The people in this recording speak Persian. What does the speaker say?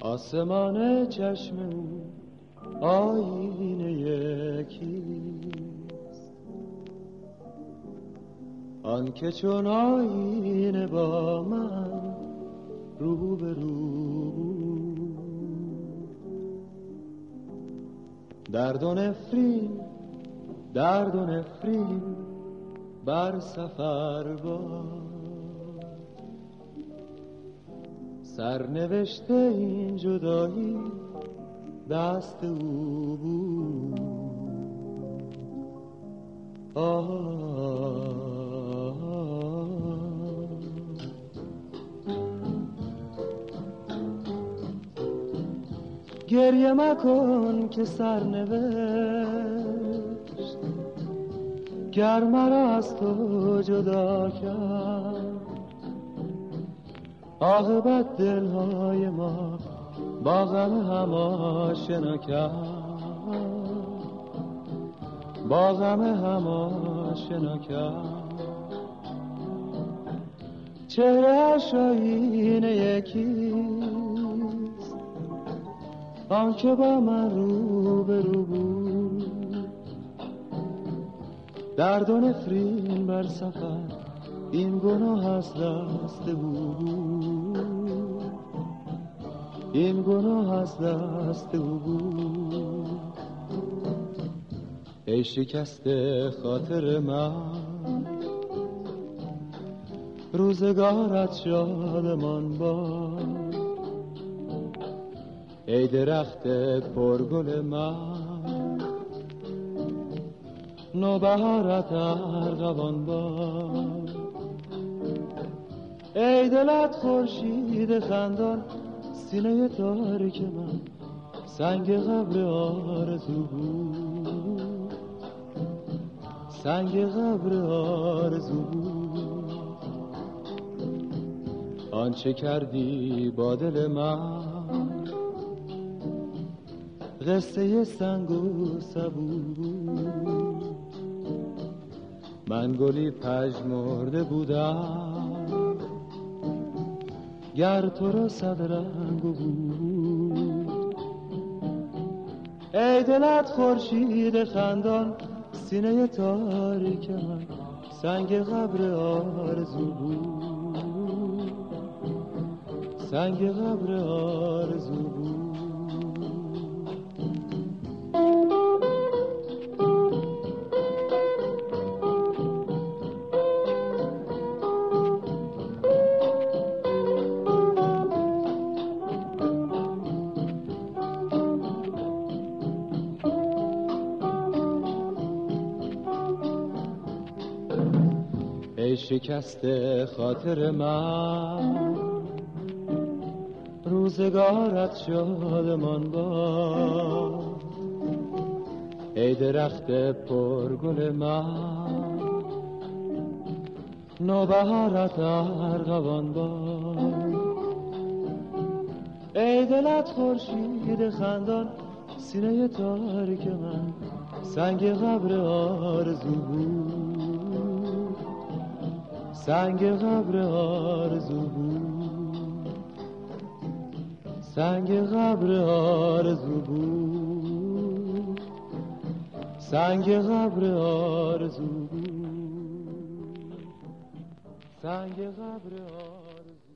آسمان چشم او آینه یکیست، آن که چون آینه با من رو به رو، درد و نفرین بر سفر باد، سرنوشته این جدایی دست او بود. گریه مکن که سرنوشت گر مرا از تو جدا کرد، عاقبت دلهای ما با غم هم آشنا کرد، با غم هم آشنا کرد. چهره‌اش آینه یکیست، آن که با من رو به رو بود، درد و نفرین بر سفر این گناه از دست او بود، این گناه از دست او بود. ای شکسته خاطر من، روزگارت شادمان باد. ای درخت پرگل من، نوبهارت ارغوان باد. ای دلت خورشید خندان، سینه تاریک من سنگ قبر آرزو بود، سنگ قبر آرزو بود. آنچه کردی با دل من قصه سنگ و سبو بود. من گلی پژمرده بودم گر تو را صد رنگ بود. ای دلت خورشید خندان، سینه تاریک من سنگ قبر آرزو بود، سنگ قبر آرزو بود. ای شکسته خاطر من، روزگارت شادمان باد. ای درخت پرگل من، نوبهارت ارغوان باد. ای دلت خورشید خندان، سینه تاریک من سنگ قبر آرزو بود، سنگ قبر آرزو بود، سنگ قبر آرزو بود، سنگ قبر آرزو بود، سنگ قبر آرزو.